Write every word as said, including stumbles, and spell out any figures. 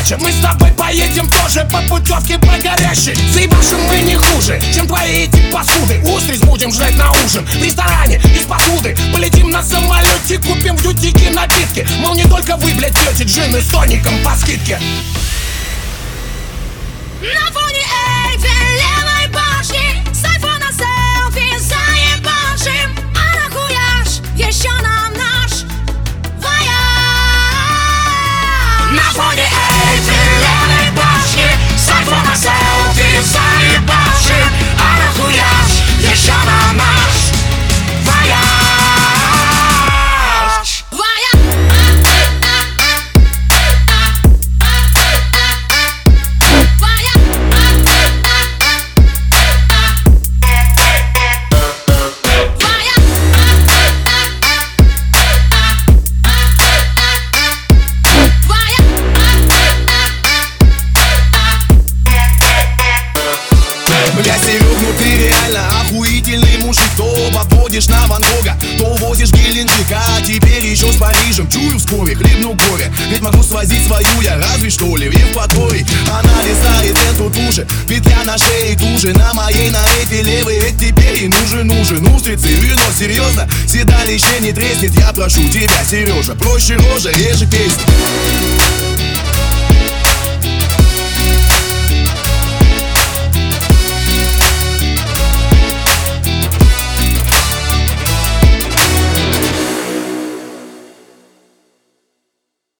короче, мы с тобой поедем тоже по путевке по горящей. Заебашим мы не хуже, чем твои эти паскуды. Устриц будем ждать на ужин в ресторане из посуды. Полетим на самолете, купим в ютике напитки. Мол, не только вы, блядь, пьете джины с тоником по скидке. На фоне Эйфелевой башни с айфона селфи заебашим. А нахуя ж еще нам наш вояж? На фоне Эйфелевой башни с айфона селфи заебашим. А нахуя ж еще нам наш вояж? Бля, Серег, ну ты реально охуительный мужик. То подводишь на Ван Гога, то возишь Геленджик, а теперь еще с Парижем. Чую вскоре, хлебну горе, ведь могу свозить свою я разве что ли в Евпатории. Она листает эту туже, петля на шее туже. На моей, на Эйфелевой, ведь теперь и нужен, нужен устрицы, вино, серьезно. Седалище не треснет, я прошу тебя, Сережа. Проще рожа, реже песни.